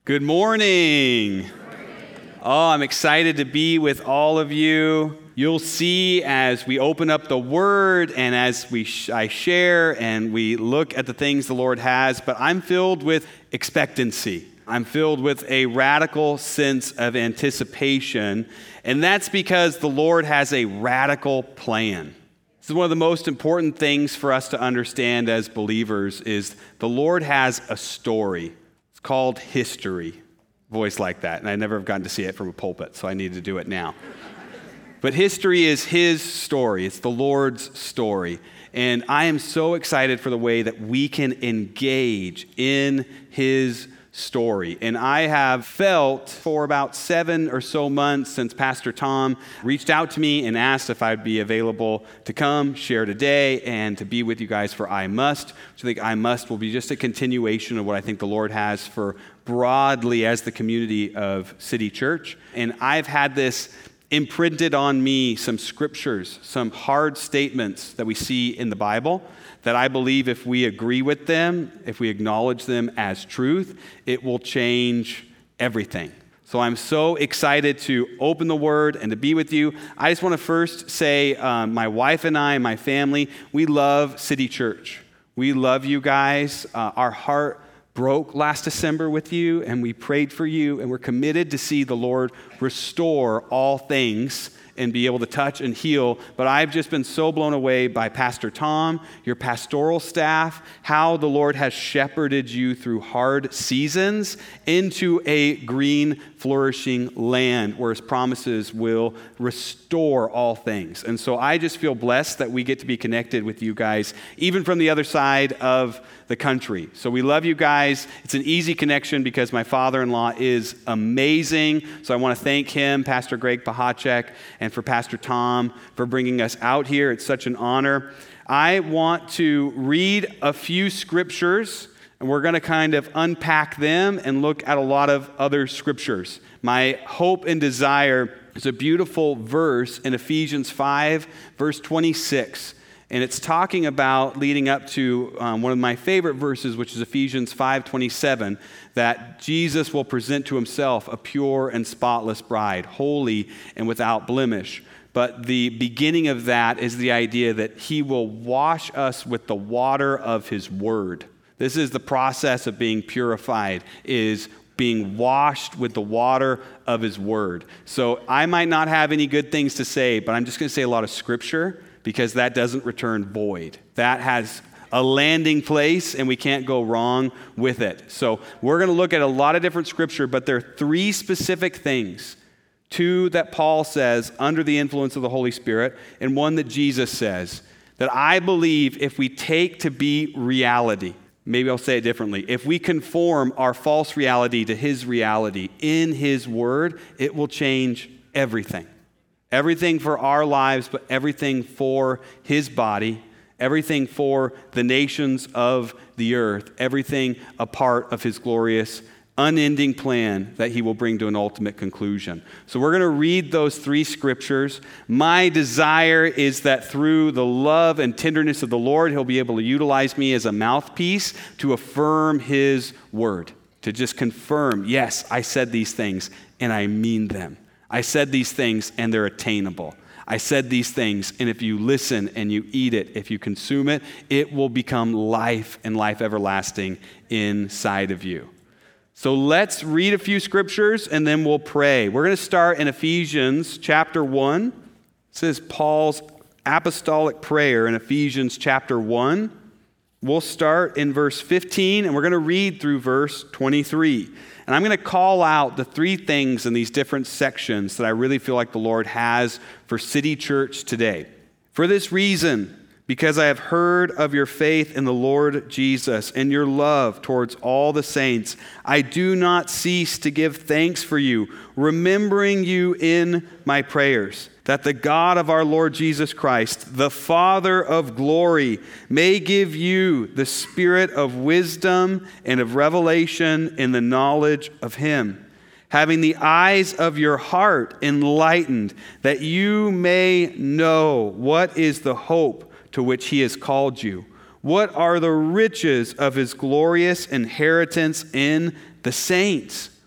Good morning. Oh, I'm excited to be with all of you. You'll see as we open up the Word and as I share and we look at the things the Lord has, but I'm filled with expectancy. I'm filled with a radical sense of anticipation, and that's because the Lord has a radical plan. This is one of the most important things for us to understand as believers is the Lord has a story. It's called history. Voice like that, and I never have gotten to see it from a pulpit, so I need to do it now. But history is His story. It's the Lord's story. And I am so excited for the way that we can engage in His story. And I have felt for about 7 or so months since Pastor Tom reached out to me and asked if I'd be available to come share today and to be with you guys for I Must, which I think I Must will be just a continuation of what I think the Lord has for broadly as the community of City Church. And I've had this imprinted on me, some scriptures, some hard statements that we see in the Bible that I believe if we agree with them, if we acknowledge them as truth, it will change everything. So I'm so excited to open the Word and to be with you. I just want to first say my wife and I, my family, we love City Church. We love you guys. Our heart broke last December with you, and we prayed for you, and we're committed to see the Lord restore all things and be able to touch and heal. But I've just been so blown away by Pastor Tom, your pastoral staff, how the Lord has shepherded you through hard seasons into a green, flourishing land where His promises will restore all things. And so I just feel blessed that we get to be connected with you guys, even from the other side of the country. So we love you guys. It's an easy connection because my father-in-law is amazing. So I want to thank him, Pastor Greg Pahacek, and for Pastor Tom for bringing us out here. It's such an honor. I want to read a few scriptures, and we're going to kind of unpack them and look at a lot of other scriptures. My hope and desire is a beautiful verse in Ephesians 5, verse 26. And it's talking about leading up to one of my favorite verses, which is Ephesians 5:27, that Jesus will present to Himself a pure and spotless bride, holy and without blemish. But the beginning of that is the idea that He will wash us with the water of His word. This is the process of being purified, is being washed with the water of His word. So I might not have any good things to say, but I'm just going to say a lot of scripture, because that doesn't return void. That has a landing place, and we can't go wrong with it. So we're going to look at a lot of different scripture, but there are 3 specific things. 2 that Paul says under the influence of the Holy Spirit, and 1 that Jesus says, that I believe if we take to be reality, maybe I'll say it differently, if we conform our false reality to His reality in His word, it will change everything. Everything for our lives, but everything for His body, everything for the nations of the earth, everything a part of His glorious, unending plan that He will bring to an ultimate conclusion. So we're going to read those 3 scriptures. My desire is that through the love and tenderness of the Lord, He'll be able to utilize me as a mouthpiece to affirm His word, to just confirm, yes, I said these things and I mean them. I said these things and they're attainable. I said these things, and if you listen and you eat it, if you consume it, it will become life and life everlasting inside of you. So let's read a few scriptures and then we'll pray. We're going to start in Ephesians chapter 1. It says Paul's apostolic prayer in Ephesians chapter 1. We'll start in verse 15 and we're going to read through verse 23. And I'm going to call out the 3 things in these different sections that I really feel like the Lord has for City Church today. For this reason, because I have heard of your faith in the Lord Jesus and your love towards all the saints, I do not cease to give thanks for you, remembering you in my prayers, that the God of our Lord Jesus Christ, the Father of glory, may give you the spirit of wisdom and of revelation in the knowledge of Him, having the eyes of your heart enlightened, that you may know what is the hope to which He has called you, what are the riches of His glorious inheritance in the saints,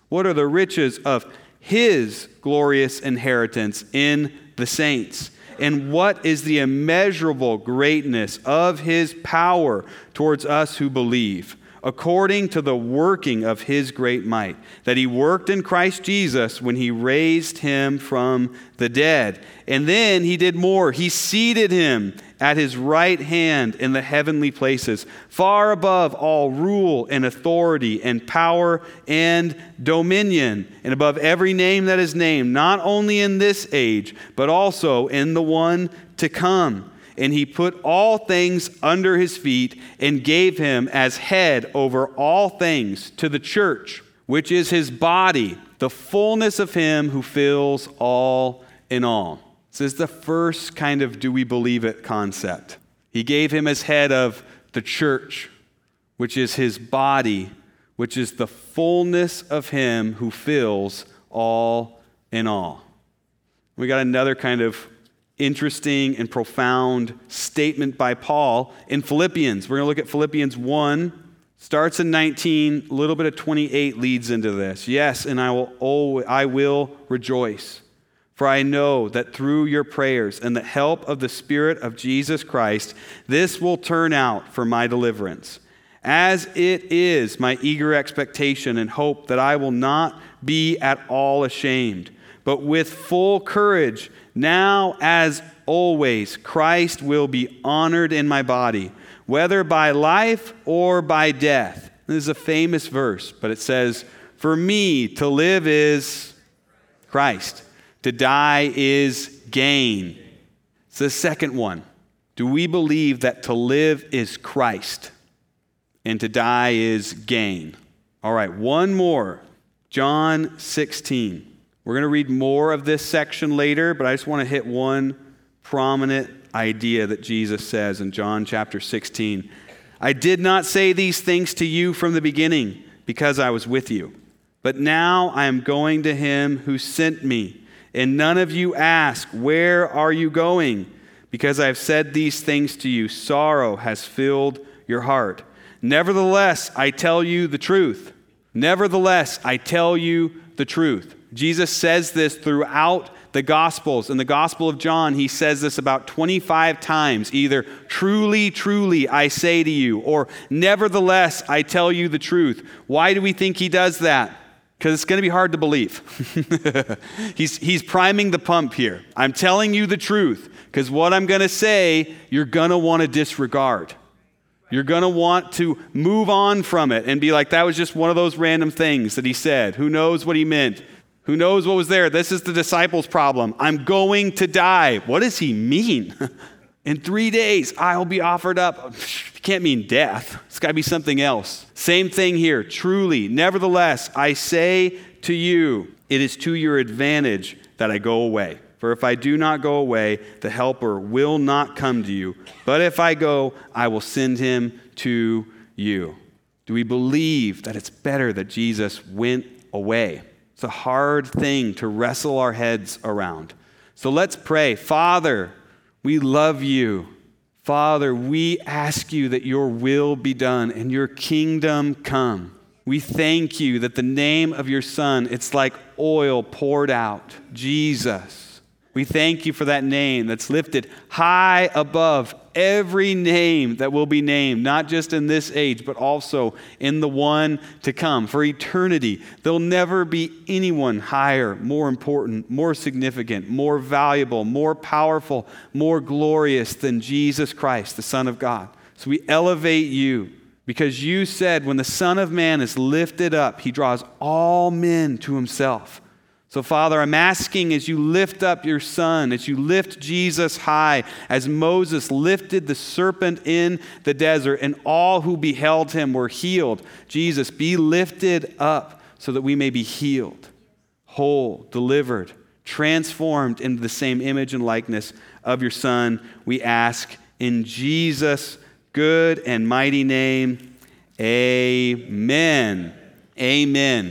What are the riches of his glorious inheritance in the saints? And what is the immeasurable greatness of his power towards us who believe, according to the working of his great might, that he worked in Christ Jesus when he raised him from the dead. And then he did more. He seated him at his right hand in the heavenly places, far above all rule and authority and power and dominion, and above every name that is named, not only in this age, but also in the one to come. And he put all things under his feet and gave him as head over all things to the church, which is his body, the fullness of him who fills all in all. This is the first kind of do we believe it concept. He gave him as head of the church, which is his body, which is the fullness of him who fills all in all. We got another kind of interesting and profound statement by Paul in Philippians. We're going to look at Philippians 1, starts in 19, a little bit of 28 leads into this. Yes, and I will rejoice, for I know that through your prayers and the help of the Spirit of Jesus Christ, this will turn out for my deliverance. As it is my eager expectation and hope that I will not be at all ashamed, but with full courage, now as always, Christ will be honored in my body, whether by life or by death. This is a famous verse, but it says, for me to live is Christ. To die is gain. It's the second one. Do we believe that to live is Christ and to die is gain? All right, one more. John 16. We're going to read more of this section later, but I just want to hit one prominent idea that Jesus says in John chapter 16. I did not say these things to you from the beginning because I was with you, but now I am going to him who sent me. And none of you ask, where are you going? Because I have said these things to you, sorrow has filled your heart. Nevertheless, I tell you the truth. Nevertheless, I tell you the truth. Jesus says this throughout the Gospels. In the Gospel of John, he says this about 25 times, either truly, truly, I say to you, or nevertheless, I tell you the truth. Why do we think he does that? Because it's going to be hard to believe. He's priming the pump here. I'm telling you the truth, because what I'm going to say, you're going to want to disregard. You're going to want to move on from it and be like, that was just one of those random things that he said. Who knows what he meant? Who knows what was there? This is the disciples' problem. I'm going to die. What does he mean? In 3 days, I'll be offered up. It can't mean death. It's got to be something else. Same thing here. Truly, nevertheless, I say to you, it is to your advantage that I go away. For if I do not go away, the Helper will not come to you. But if I go, I will send him to you. Do we believe that it's better that Jesus went away? It's a hard thing to wrestle our heads around. So let's pray. Father, we love you. Father, we ask you that your will be done and your kingdom come. We thank you that the name of your Son, it's like oil poured out, Jesus. We thank you for that name that's lifted high above every name that will be named, not just in this age, but also in the one to come. For eternity, there'll never be anyone higher, more important, more significant, more valuable, more powerful, more glorious than Jesus Christ, the Son of God. So we elevate you because you said when the Son of Man is lifted up, he draws all men to himself. So, Father, I'm asking as you lift up your Son, as you lift Jesus high, as Moses lifted the serpent in the desert and all who beheld him were healed, Jesus, be lifted up so that we may be healed, whole, delivered, transformed into the same image and likeness of your Son. We ask in Jesus' good and mighty name, amen. Amen.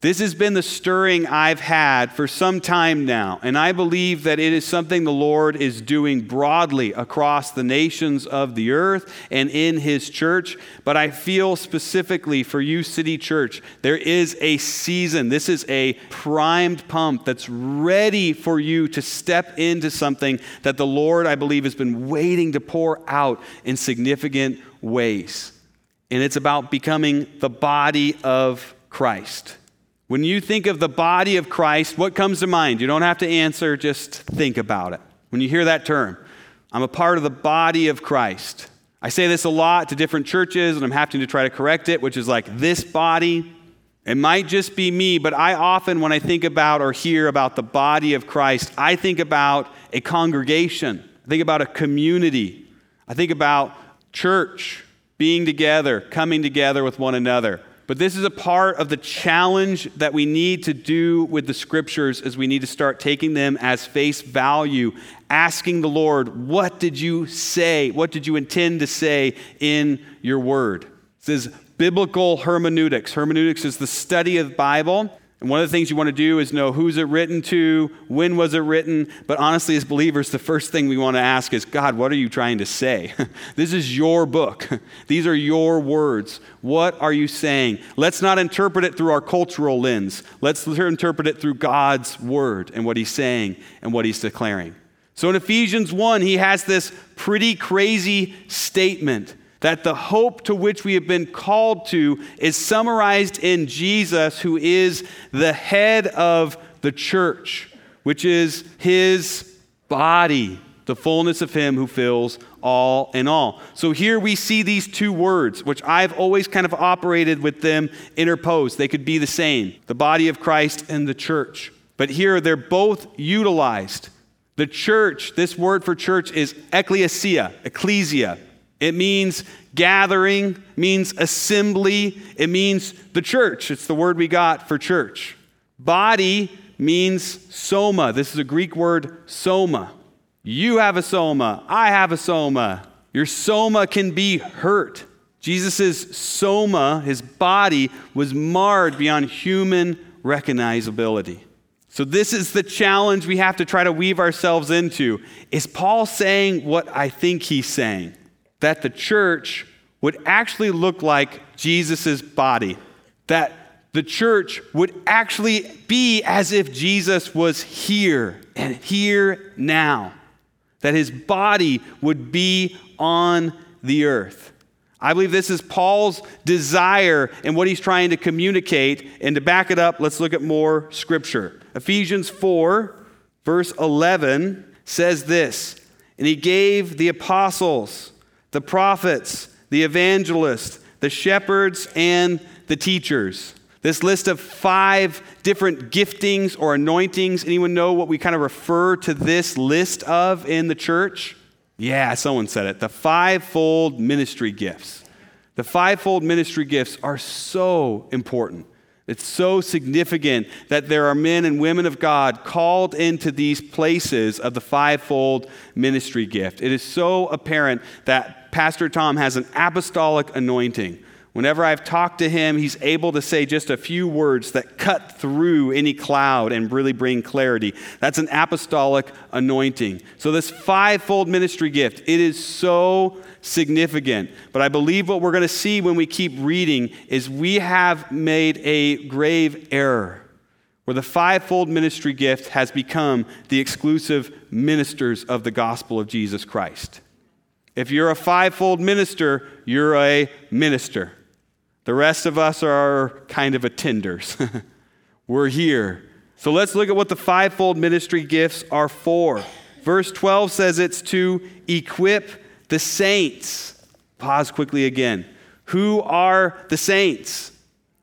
This has been the stirring I've had for some time now, and I believe that it is something the Lord is doing broadly across the nations of the earth and in His church. But I feel specifically for you, City Church, there is a season. This is a primed pump that's ready for you to step into something that the Lord, I believe, has been waiting to pour out in significant ways. And it's about becoming the body of Christ. When you think of the body of Christ, what comes to mind? You don't have to answer, just think about it. When you hear that term, I'm a part of the body of Christ. I say this a lot to different churches, and I'm having to try to correct it, which is like this body. It might just be me, but I often, when I think about or hear about the body of Christ, I think about a congregation. I think about a community. I think about church, being together, coming together with one another. But this is a part of the challenge that we need to do with the scriptures is we need to start taking them as face value, asking the Lord, what did you say? What did you intend to say in your word? This is biblical hermeneutics. Hermeneutics is the study of the Bible. And one of the things you want to do is know who's it written to, when was it written. But honestly, as believers, the first thing we want to ask is, God, what are you trying to say? This is your book. These are your words. What are you saying? Let's not interpret it through our cultural lens. Let's interpret it through God's word and what He's saying and what He's declaring. So in Ephesians 1, he has this pretty crazy statement that the hope to which we have been called to is summarized in Jesus, who is the head of the church, which is His body, the fullness of Him who fills all in all. So here we see these two words, which I've always kind of operated with them interposed. They could be the same, the body of Christ and the church. But here they're both utilized. The church, this word for church is ecclesia. It means gathering, means assembly. It means the church. It's the word we got for church. Body means soma. This is a Greek word, soma. You have a soma. I have a soma. Your soma can be hurt. Jesus' soma, his body, was marred beyond human recognizability. So this is the challenge we have to try to weave ourselves into. Is Paul saying what I think he's saying? That the church would actually look like Jesus' body. That the church would actually be as if Jesus was here and here now. That his body would be on the earth. I believe this is Paul's desire and what he's trying to communicate. And to back it up, let's look at more scripture. Ephesians 4, verse 11 says this, and he gave the apostles, the prophets, the evangelists, the shepherds, and the teachers. This list of 5 different giftings or anointings. Anyone know what we kind of refer to this list of in the church? Yeah, someone said it. The 5-fold ministry gifts. The 5-fold ministry gifts are so important. It's so significant that there are men and women of God called into these places of the 5-fold ministry gift. It is so apparent that Pastor Tom has an apostolic anointing. Whenever I've talked to him, he's able to say just a few words that cut through any cloud and really bring clarity. That's an apostolic anointing. So this 5-fold ministry gift, it is so significant. But I believe what we're going to see when we keep reading is we have made a grave error where the 5-fold ministry gift has become the exclusive ministers of the gospel of Jesus Christ. If you're a 5-fold minister, you're a minister. The rest of us are kind of attenders. We're here. So let's look at what the 5-fold ministry gifts are for. Verse 12 says it's to equip the saints. Pause quickly again. Who are the saints?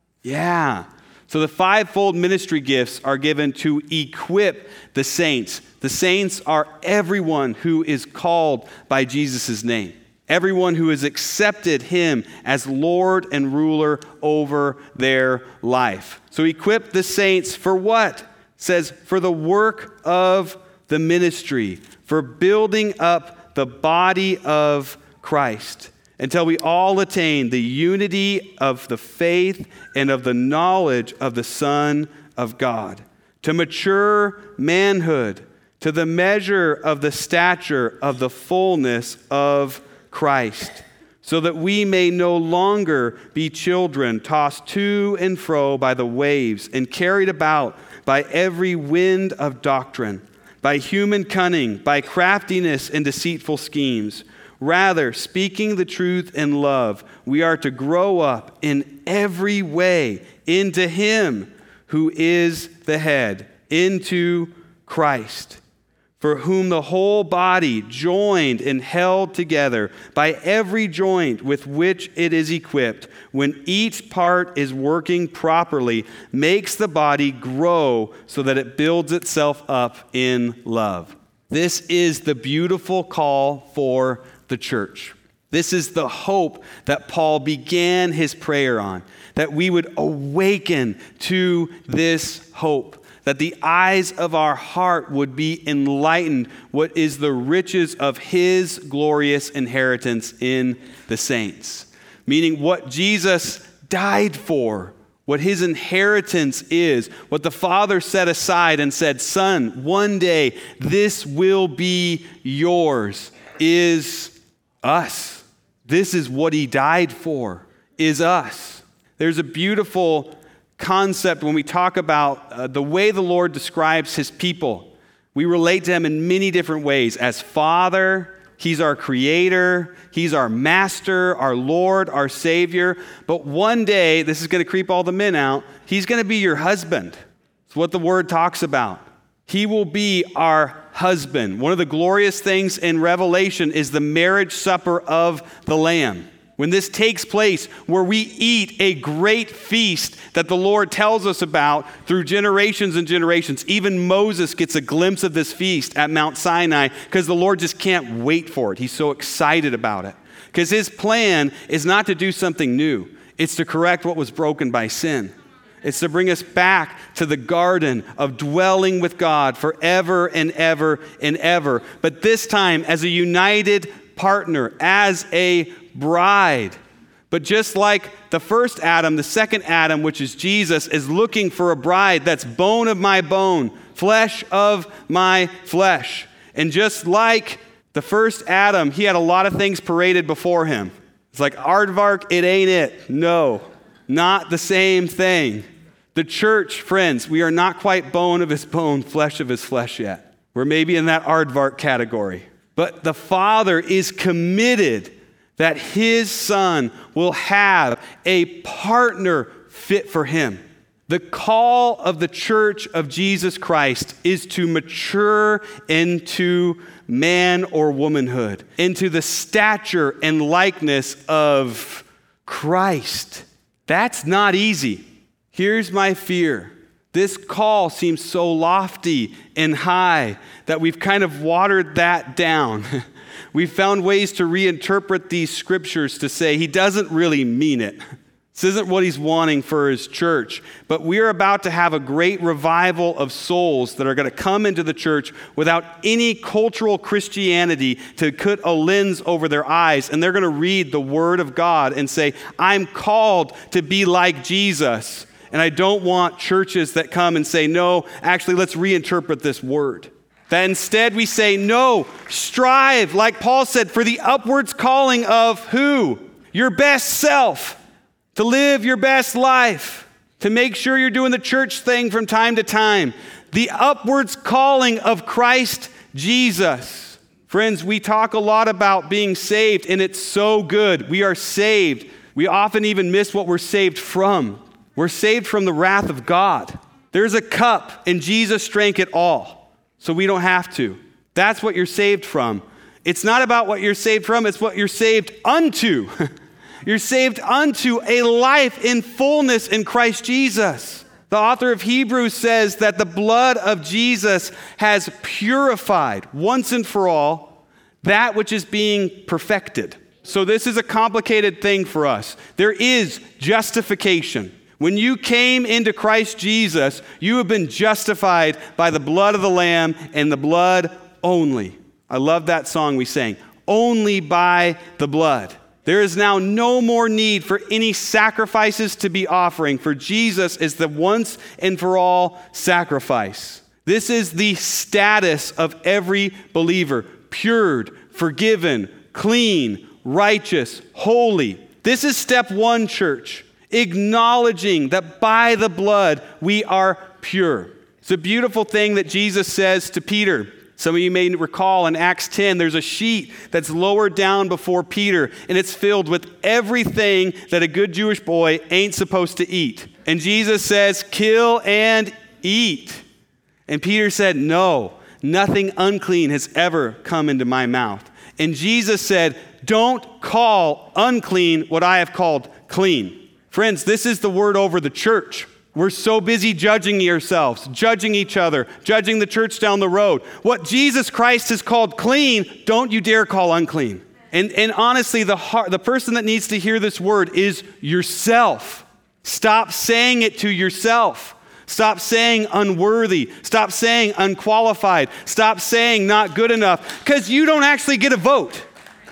Yeah. So the 5-fold ministry gifts are given to equip the saints. The saints are everyone who is called by Jesus' name. Everyone who has accepted him as Lord and ruler over their life. So equip the saints for what? It says, for the work of the ministry, for building up the body of Christ. until we all attain the unity of the faith and of the knowledge of the Son of God, to mature manhood, to the measure of the stature of the fullness of Christ, so that we may no longer be children tossed to and fro by the waves and carried about by every wind of doctrine, by human cunning, by craftiness and deceitful schemes. Rather, speaking the truth in love, we are to grow up in every way into Him who is the head, into Christ, for whom the whole body, joined and held together by every joint with which it is equipped, when each part is working properly, makes the body grow so that it builds itself up in love. This is the beautiful call for the church. This is the hope that Paul began his prayer on, that we would awaken to this hope, that the eyes of our heart would be enlightened what is the riches of his glorious inheritance in the saints. Meaning what Jesus died for, what his inheritance is, what the Father set aside and said, "Son, one day this will be yours," is us. This is what he died for, is us. There's a beautiful concept when we talk about the way the Lord describes his people. We relate to him in many different ways. As Father, he's our creator, he's our master, our Lord, our Savior. But one day, this is going to creep all the men out, he's going to be your husband. It's what the word talks about. He will be our husband. One of the glorious things in Revelation is the marriage supper of the Lamb. When this takes place, where we eat a great feast that the Lord tells us about through generations and generations. Even Moses gets a glimpse of this feast at Mount Sinai because the Lord just can't wait for it. He's so excited about it. Because his plan is not to do something new. It's to correct what was broken by sin. It's to bring us back to the garden of dwelling with God forever and ever and ever. But this time as a united partner, as a bride. But just like the first Adam, the second Adam, which is Jesus, is looking for a bride that's bone of my bone, flesh of my flesh. And just like the first Adam, he had a lot of things paraded before him. It's like, aardvark, it ain't it. No, not the same thing. The church, friends, we are not quite bone of his bone, flesh of his flesh yet. We're maybe in that aardvark category. But the Father is committed that his Son will have a partner fit for him. The call of the church of Jesus Christ is to mature into man or womanhood, into the stature and likeness of Christ. That's not easy. Here's my fear. This call seems so lofty and high that we've kind of watered that down. We've found ways to reinterpret these scriptures to say he doesn't really mean it. This isn't what he's wanting for his church. But we're about to have a great revival of souls that are going to come into the church without any cultural Christianity to put a lens over their eyes. And they're going to read the Word of God and say, I'm called to be like Jesus. And I don't want churches that come and say, no, actually, let's reinterpret this word. That instead we say, no, strive, like Paul said, for the upwards calling of who? Your best self, to live your best life, to make sure you're doing the church thing from time to time. The upwards calling of Christ Jesus. Friends, we talk a lot about being saved, and it's so good. We are saved. We often even miss what we're saved from. We're saved from the wrath of God. There's a cup, and Jesus drank it all, so we don't have to. That's what you're saved from. It's not about what you're saved from, it's what you're saved unto. You're saved unto a life in fullness in Christ Jesus. The author of Hebrews says that the blood of Jesus has purified once and for all that which is being perfected. So this is a complicated thing for us. There is justification. When you came into Christ Jesus, you have been justified by the blood of the Lamb and the blood only. I love that song we sang. Only by the blood. There is now no more need for any sacrifices to be offering, for Jesus is the once and for all sacrifice. This is the status of every believer: pured, forgiven, clean, righteous, holy. This is step one, church. Acknowledging that by the blood we are pure. It's a beautiful thing that Jesus says to Peter. Some of you may recall in Acts 10, there's a sheet that's lowered down before Peter, and it's filled with everything that a good Jewish boy ain't supposed to eat. And Jesus says, kill and eat. And Peter said, no, nothing unclean has ever come into my mouth. And Jesus said, don't call unclean what I have called clean. Friends, this is the word over the church. We're so busy judging ourselves, judging each other, judging the church down the road. What Jesus Christ has called clean, don't you dare call unclean. And honestly, the person that needs to hear this word is yourself. Stop saying it to yourself. Stop saying unworthy. Stop saying unqualified. Stop saying not good enough, because you don't actually get a vote.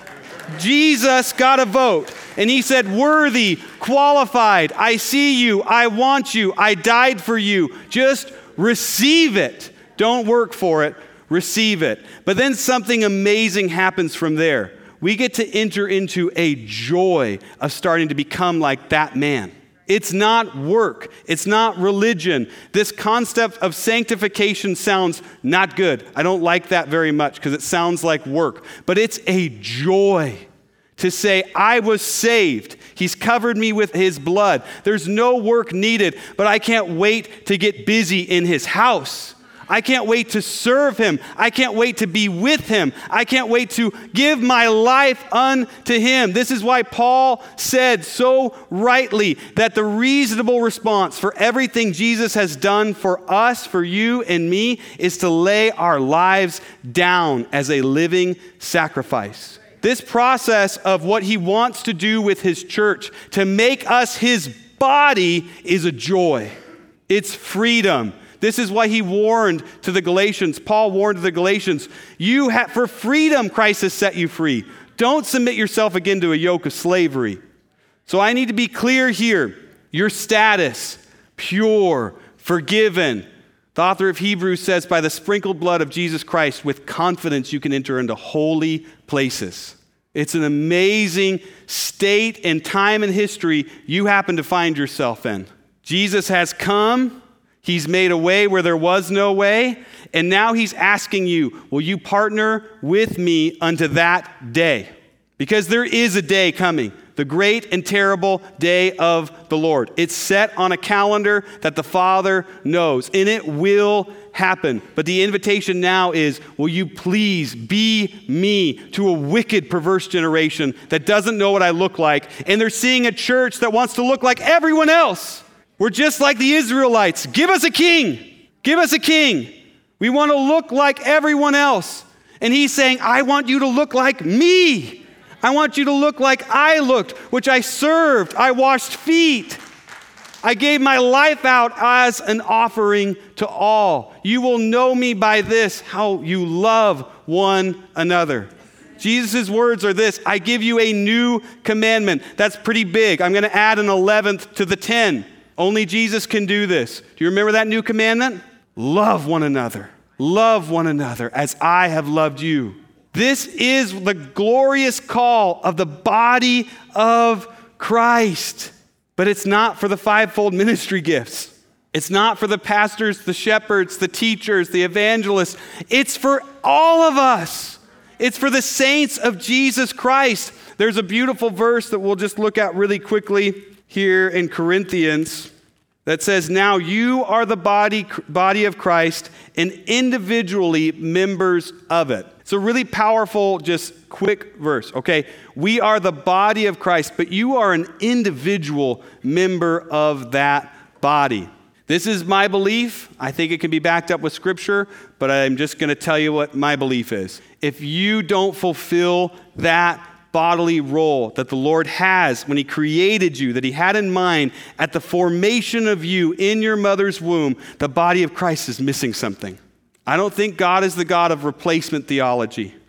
Jesus got a vote. And he said, worthy, qualified, I see you, I want you, I died for you. Just receive it. Don't work for it, receive it. But then something amazing happens from there. We get to enter into a joy of starting to become like that man. It's not work. It's not religion. This concept of sanctification sounds not good. I don't like that very much because it sounds like work. But it's a joy to say, I was saved. He's covered me with his blood. There's no work needed, but I can't wait to get busy in his house. I can't wait to serve him. I can't wait to be with him. I can't wait to give my life unto him. This is why Paul said so rightly that the reasonable response for everything Jesus has done for us, for you and me, is to lay our lives down as a living sacrifice. This process of what he wants to do with his church, to make us his body, is a joy. It's freedom. This is why he warned to the Galatians. Paul warned to the Galatians, for freedom Christ has set you free. Don't submit yourself again to a yoke of slavery. So I need to be clear here. Your status, pure, forgiven. The author of Hebrews says, by the sprinkled blood of Jesus Christ, with confidence you can enter into holy places. It's an amazing state and time in history you happen to find yourself in. Jesus has come. He's made a way where there was no way. And now he's asking you, will you partner with me unto that day? Because there is a day coming. The great and terrible day of the Lord. It's set on a calendar that the Father knows, and it will happen. But the invitation now is, will you please be me to a wicked, perverse generation that doesn't know what I look like, and they're seeing a church that wants to look like everyone else. We're just like the Israelites. Give us a king. Give us a king. We want to look like everyone else. And he's saying, I want you to look like me. I want you to look like I looked, which I served. I washed feet. I gave my life out as an offering to all. You will know me by this, how you love one another. Jesus' words are this: I give you a new commandment. That's pretty big. I'm going to add an 11th to the 10. Only Jesus can do this. Do you remember that new commandment? Love one another. Love one another as I have loved you. This is the glorious call of the body of Christ. But it's not for the fivefold ministry gifts. It's not for the pastors, the shepherds, the teachers, the evangelists. It's for all of us. It's for the saints of Jesus Christ. There's a beautiful verse that we'll just look at really quickly here in Corinthians that says, now you are the body of Christ and individually members of it. It's a really powerful, just quick verse, okay? We are the body of Christ, but you are an individual member of that body. This is my belief. I think it can be backed up with scripture, but I'm just going to tell you what my belief is. If you don't fulfill that bodily role that the Lord has when he created you, that he had in mind at the formation of you in your mother's womb, the body of Christ is missing something. I don't think God is the God of replacement theology.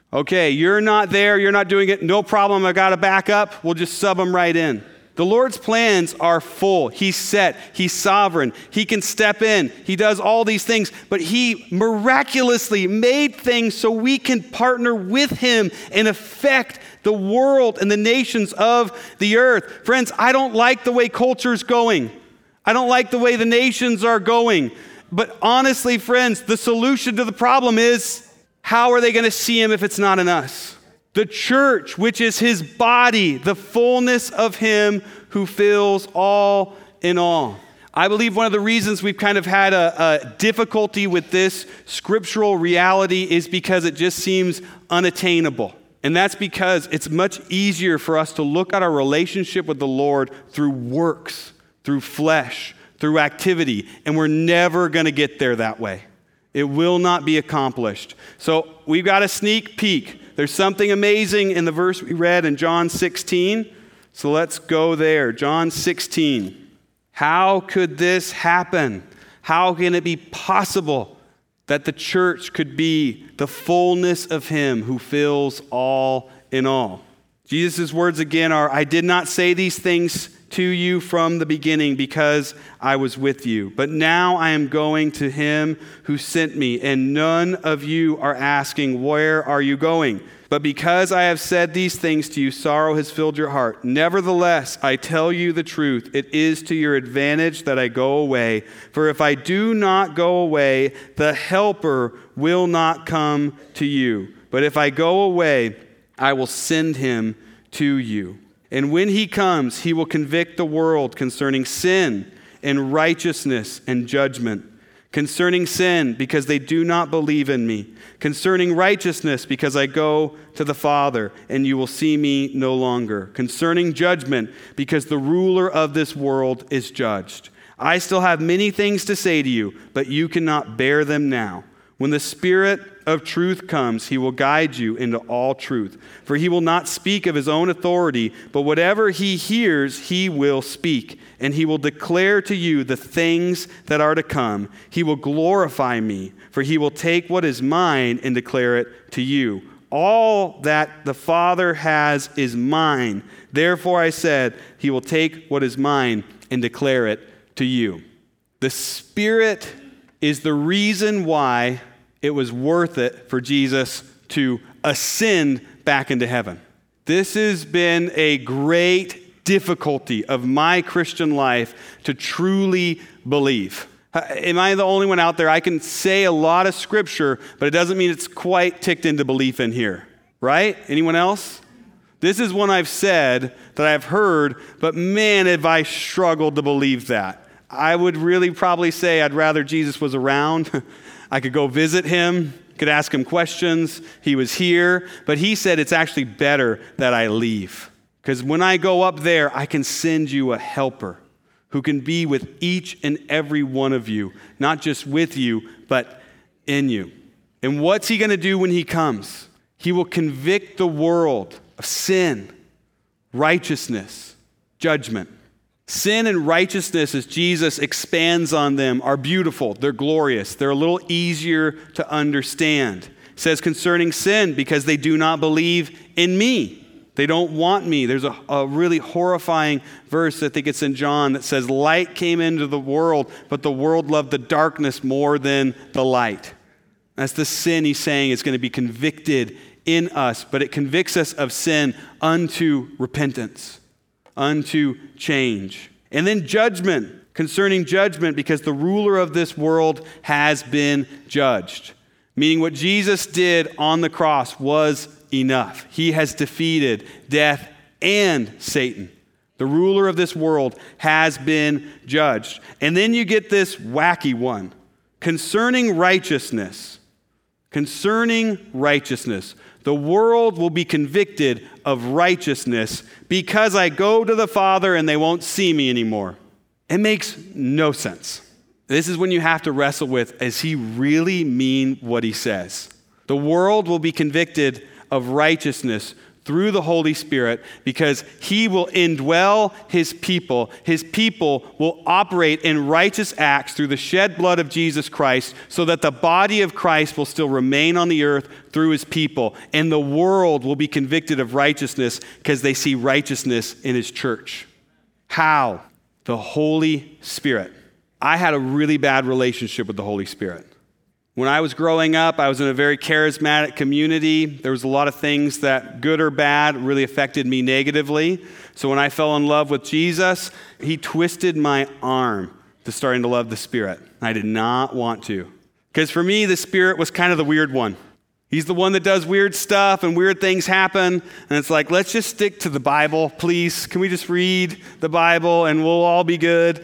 Okay, you're not there, you're not doing it, no problem, I got to back up, we'll just sub them right in. The Lord's plans are full. He's set. He's sovereign. He can step in. He does all these things, but he miraculously made things so we can partner with him and affect the world and the nations of the earth. Friends, I don't like the way culture's going. I don't like the way the nations are going. But honestly, friends, the solution to the problem is, how are they going to see him if it's not in us? The church, which is his body, the fullness of him who fills all in all. I believe one of the reasons we've kind of had a difficulty with this scriptural reality is because it just seems unattainable. And that's because it's much easier for us to look at our relationship with the Lord through works, through flesh, through activity, and we're never going to get there that way. It will not be accomplished. So we've got a sneak peek. There's something amazing in the verse we read in John 16. So let's go there. John 16. How could this happen? How can it be possible that the church could be the fullness of him who fills all in all? Jesus' words again are, I did not say these things to you from the beginning because I was with you. But now I am going to him who sent me, and none of you are asking, where are you going? But because I have said these things to you, sorrow has filled your heart. Nevertheless, I tell you the truth. It is to your advantage that I go away. For if I do not go away, the Helper will not come to you. But if I go away, I will send him to you. And when he comes, he will convict the world concerning sin and righteousness and judgment. Concerning sin, because they do not believe in me. Concerning righteousness, because I go to the Father, and you will see me no longer. Concerning judgment, because the ruler of this world is judged. I still have many things to say to you, but you cannot bear them now. When the Spirit of truth comes, he will guide you into all truth. For he will not speak of his own authority, but whatever he hears, he will speak. And he will declare to you the things that are to come. He will glorify me, for he will take what is mine and declare it to you. All that the Father has is mine. Therefore I said, he will take what is mine and declare it to you. The Spirit is the reason why it was worth it for Jesus to ascend back into heaven. This has been a great difficulty of my Christian life to truly believe. Am I the only one out there? I can say a lot of scripture, but it doesn't mean it's quite ticked into belief in here, right? Anyone else? This is one I've said that I've heard, but man, have I struggled to believe that. I would really probably say I'd rather Jesus was around. I could go visit him, could ask him questions. He was here, but he said it's actually better that I leave. Because when I go up there, I can send you a helper who can be with each and every one of you, not just with you, but in you. And what's he going to do when he comes? He will convict the world of sin, righteousness, judgment. Sin and righteousness, as Jesus expands on them, are beautiful. They're glorious. They're a little easier to understand. It says concerning sin, because they do not believe in me. They don't want me. There's a really horrifying verse, I think it's in John, that says, light came into the world, but the world loved the darkness more than the light. That's the sin he's saying is going to be convicted in us, but it convicts us of sin unto repentance, unto change. And then judgment, concerning judgment, because the ruler of this world has been judged. Meaning what Jesus did on the cross was enough. He has defeated death and Satan. The ruler of this world has been judged. And then you get this wacky one. Concerning righteousness. Concerning righteousness. The world will be convicted of righteousness because I go to the Father and they won't see me anymore. It makes no sense. This is when you have to wrestle with, does he really mean what he says? The world will be convicted of righteousness through the Holy Spirit because he will indwell his people. His people will operate in righteous acts through the shed blood of Jesus Christ so that the body of Christ will still remain on the earth through his people. And the world will be convicted of righteousness because they see righteousness in his church. How? The Holy Spirit. I had a really bad relationship with the Holy Spirit. When I was growing up, I was in a very charismatic community. There was a lot of things that, good or bad, really affected me negatively. So when I fell in love with Jesus, he twisted my arm to starting to love the Spirit. I did not want to. Because for me, the Spirit was kind of the weird one. He's the one that does weird stuff and weird things happen. And it's like, let's just stick to the Bible, please. Can we just read the Bible and we'll all be good?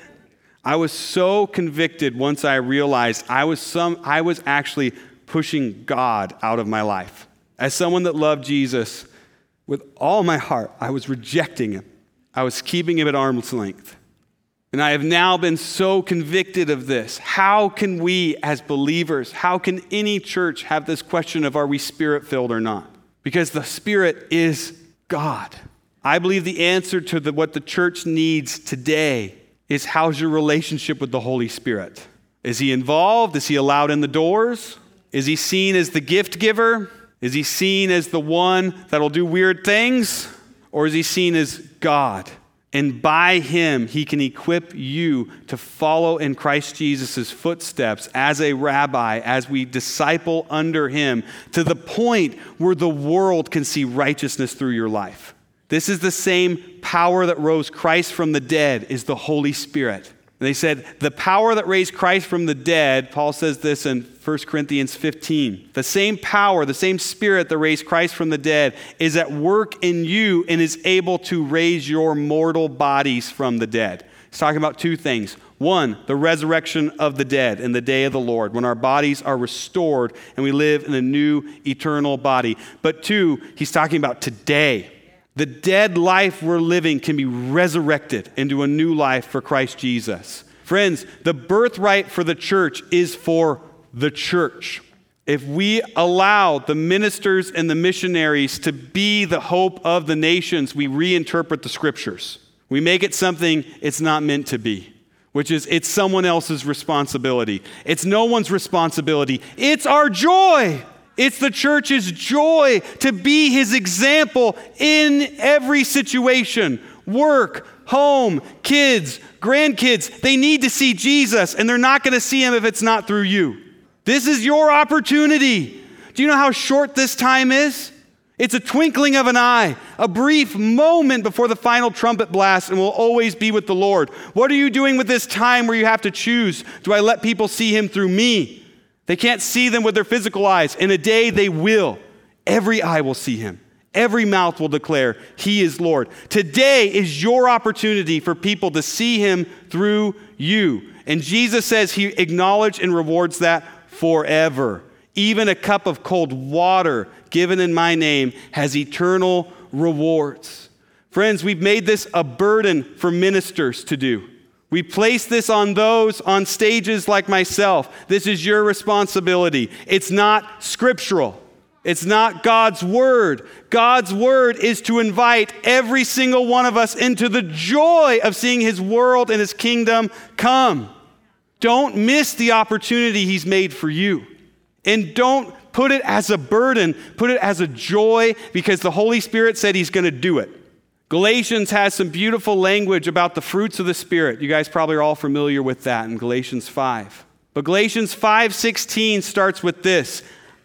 I was so convicted once I realized I was actually pushing God out of my life. As someone that loved Jesus with all my heart, I was rejecting him. I was keeping him at arm's length. And I have now been so convicted of this. How can we as believers, how can any church have this question of are we Spirit-filled or not? Because the Spirit is God. I believe the answer to what the church needs today is how's your relationship with the Holy Spirit? Is he involved? Is he allowed in the doors? Is he seen as the gift giver? Is he seen as the one that'll do weird things? Or is he seen as God? And by him, he can equip you to follow in Christ Jesus' footsteps as a rabbi, as we disciple under him, to the point where the world can see righteousness through your life. This is the same power that rose Christ from the dead is the Holy Spirit. And they said, the power that raised Christ from the dead, Paul says this in 1 Corinthians 15, the same power, the same Spirit that raised Christ from the dead is at work in you and is able to raise your mortal bodies from the dead. He's talking about two things. One, the resurrection of the dead in the day of the Lord, when our bodies are restored and we live in a new eternal body. But two, he's talking about today. The dead life we're living can be resurrected into a new life for Christ Jesus. Friends, the birthright for the church is for the church. If we allow the ministers and the missionaries to be the hope of the nations, we reinterpret the scriptures. We make it something it's not meant to be, which is it's someone else's responsibility. It's no one's responsibility. It's our joy. It's the church's joy to be his example in every situation. Work, home, kids, grandkids, they need to see Jesus, and they're not going to see him if it's not through you. This is your opportunity. Do you know how short this time is? It's a twinkling of an eye, a brief moment before the final trumpet blast, and we'll always be with the Lord. What are you doing with this time where you have to choose? Do I let people see him through me? They can't see them with their physical eyes. In a day, they will. Every eye will see him. Every mouth will declare, he is Lord. Today is your opportunity for people to see him through you. And Jesus says he acknowledges and rewards that forever. Even a cup of cold water given in my name has eternal rewards. Friends, we've made this a burden for ministers to do. We place this on those on stages like myself. This is your responsibility. It's not scriptural. It's not God's word. God's word is to invite every single one of us into the joy of seeing his world and his kingdom come. Don't miss the opportunity he's made for you. And don't put it as a burden. Put it as a joy because the Holy Spirit said he's going to do it. Galatians has some beautiful language about the fruits of the Spirit. You guys probably are all familiar with that in Galatians 5. But Galatians 5:16 starts with this: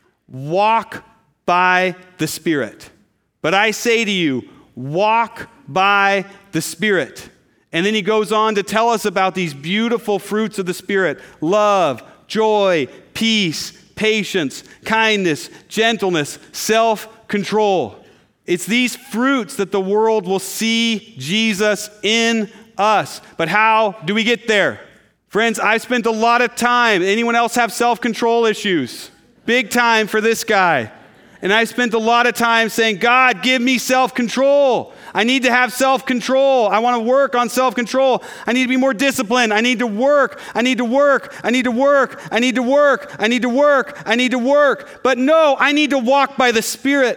walk by the Spirit. But I say to you, walk by the Spirit. And then he goes on to tell us about these beautiful fruits of the Spirit: love, joy, peace, patience, kindness, gentleness, self-control. It's these fruits that the world will see Jesus in us. But how do we get there? Friends, I've spent a lot of time. Anyone else have self-control issues? Big time for this guy. And I spent a lot of time saying, God, give me self-control. I need to have self-control. I want to work on self-control. I need to be more disciplined. I need to work. I need to work. I need to work. I need to work. I need to work. I need to work. But no, I need to walk by the Spirit.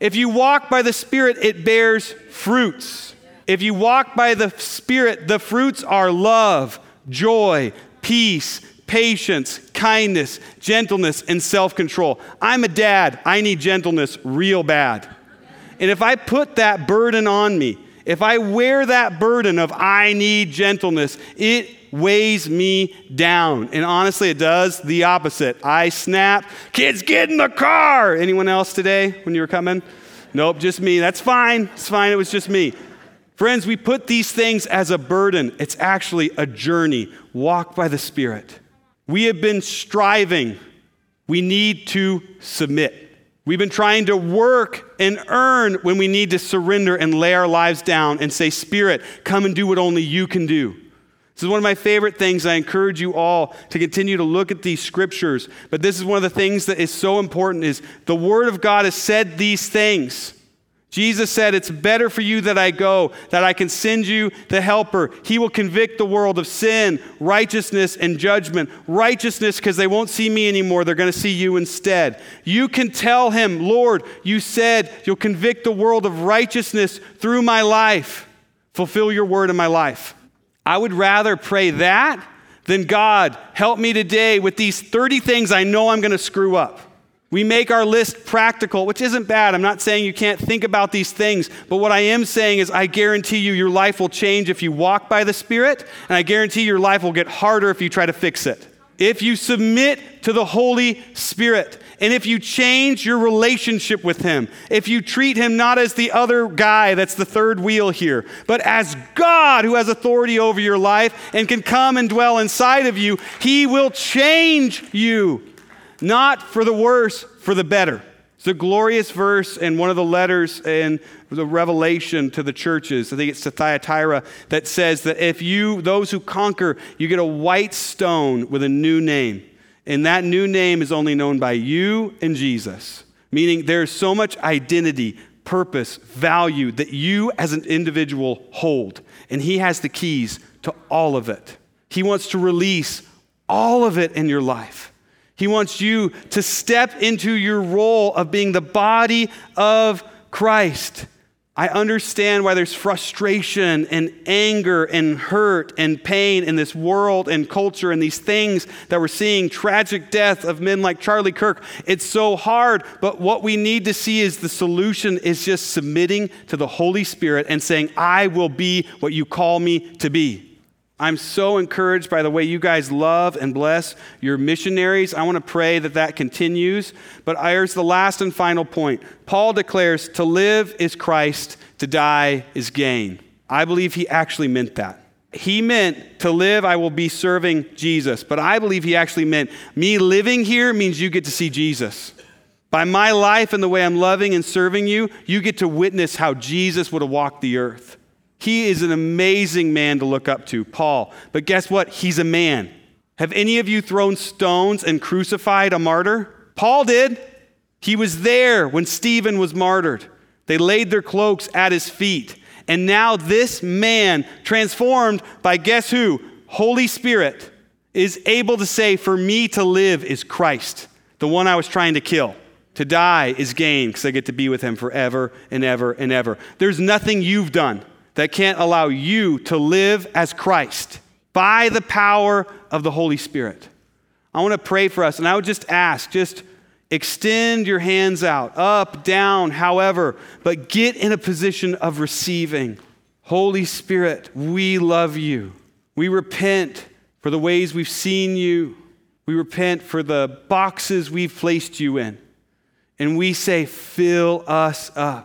If you walk by the Spirit, it bears fruits. If you walk by the Spirit, the fruits are love, joy, peace, patience, kindness, gentleness, and self-control. I'm a dad. I need gentleness real bad. And if I put that burden on me, if I wear that burden of I need gentleness, it weighs me down. And honestly, it does the opposite. I snap. Kids, get in the car. Anyone else today when you were coming? Nope, just me. That's fine. It's fine. It was just me. Friends, we put these things as a burden. It's actually a journey. Walk by the Spirit. We have been striving. We need to submit. We've been trying to work and earn when we need to surrender and lay our lives down and say, Spirit, come and do what only you can do. This is one of my favorite things. I encourage you all to continue to look at these scriptures. But this is one of the things that is so important is the Word of God has said these things. Jesus said, it's better for you that I go, that I can send you the helper. He will convict the world of sin, righteousness, and judgment. Righteousness, because they won't see me anymore. They're going to see you instead. You can tell him, Lord, you said you'll convict the world of righteousness through my life. Fulfill your word in my life. I would rather pray that than God, help me today with these 30 things I know I'm going to screw up. We make our list practical, which isn't bad. I'm not saying you can't think about these things, but what I am saying is I guarantee you your life will change if you walk by the Spirit, and I guarantee your life will get harder if you try to fix it. If you submit to the Holy Spirit, and if you change your relationship with him, if you treat him not as the other guy that's the third wheel here, but as God who has authority over your life and can come and dwell inside of you, he will change you. Not for the worse, for the better. It's a glorious verse in one of the letters in the Revelation to the churches. I think it's to Thyatira that says that if you, those who conquer, you get a white stone with a new name. And that new name is only known by you and Jesus. Meaning there's so much identity, purpose, value that you as an individual hold. And he has the keys to all of it. He wants to release all of it in your life. He wants you to step into your role of being the body of Christ. I understand why there's frustration and anger and hurt and pain in this world and culture and these things that we're seeing, tragic death of men like Charlie Kirk. It's so hard, but what we need to see is the solution is just submitting to the Holy Spirit and saying, I will be what you call me to be. I'm so encouraged by the way you guys love and bless your missionaries. I want to pray that that continues. But here's the last and final point. Paul declares, to live is Christ, to die is gain. I believe he actually meant that. He meant to live, I will be serving Jesus. But I believe he actually meant me living here means you get to see Jesus. By my life and the way I'm loving and serving you, you get to witness how Jesus would have walked the earth. He is an amazing man to look up to, Paul. But guess what? He's a man. Have any of you thrown stones and crucified a martyr? Paul did. He was there when Stephen was martyred. They laid their cloaks at his feet. And now this man, transformed by guess who? Holy Spirit, is able to say, for me to live is Christ, the one I was trying to kill. To die is gain because I get to be with him forever and ever and ever. There's nothing you've done that can't allow you to live as Christ by the power of the Holy Spirit. I want to pray for us, and I would just ask, just extend your hands out, up, down, however, but get in a position of receiving. Holy Spirit, we love you. We repent for the ways we've seen you. We repent for the boxes we've placed you in. And we say, fill us up.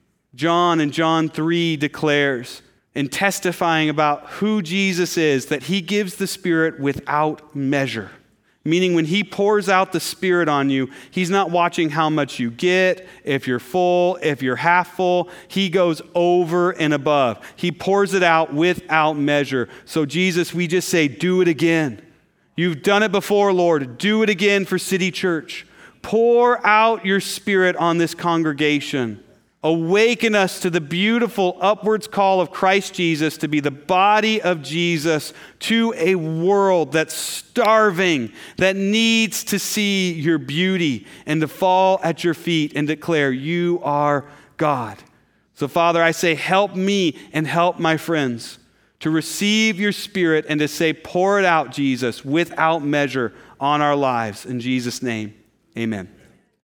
John in John 3 declares, in testifying about who Jesus is, that he gives the Spirit without measure. Meaning when he pours out the Spirit on you, he's not watching how much you get, if you're full, if you're half full. He goes over and above. He pours it out without measure. So Jesus, we just say, do it again. You've done it before, Lord. Do it again for City Church. Pour out your Spirit on this congregation. Awaken us to the beautiful upwards call of Christ Jesus to be the body of Jesus to a world that's starving, that needs to see your beauty and to fall at your feet and declare, you are God. So Father, I say, help me and help my friends to receive your Spirit and to say, pour it out, Jesus, without measure on our lives. In Jesus' name, amen.